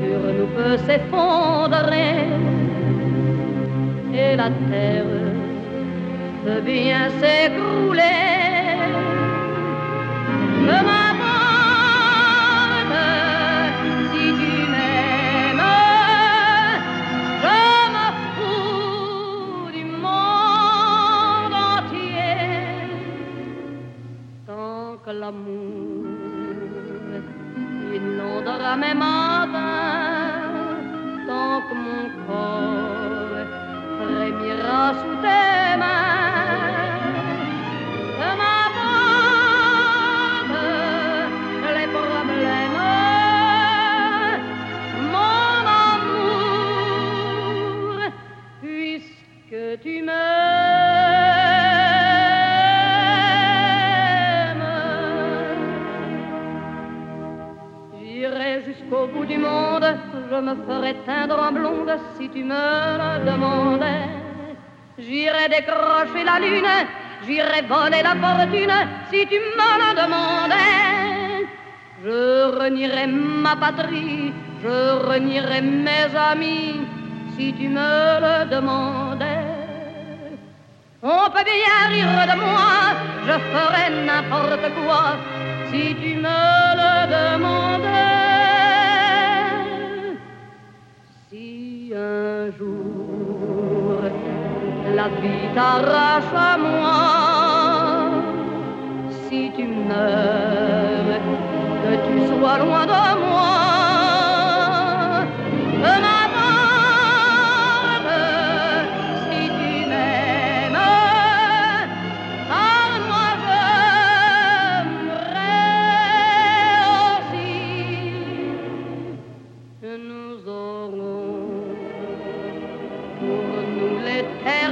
sur nous peut s'effondrer et la terre peut bien s'écrouler. Peu m'importe si tu m'aimes, je me fous du monde entier. Tant que l'amour inondera mes matins, tant que mon corps frémira sous tes mains. Que m'importe les problèmes, mon amour, puisque tu m'aimes. J'irai jusqu'au bout du monde, je me ferai teindre en blonde si tu me le demandais. J'irai décrocher la lune, j'irai voler la fortune si tu me le demandais. Je renierai ma patrie, je renierai mes amis si tu me le demandais. On peut bien rire de moi, je ferai n'importe quoi si tu me le demandais. Si un jour la vie t'arrache à moi, si tu meurs, que tu sois loin de moi, peu m'importe si tu m'aimes, car moi j'aimerais aussi. Nous aurons pour nous l'éternité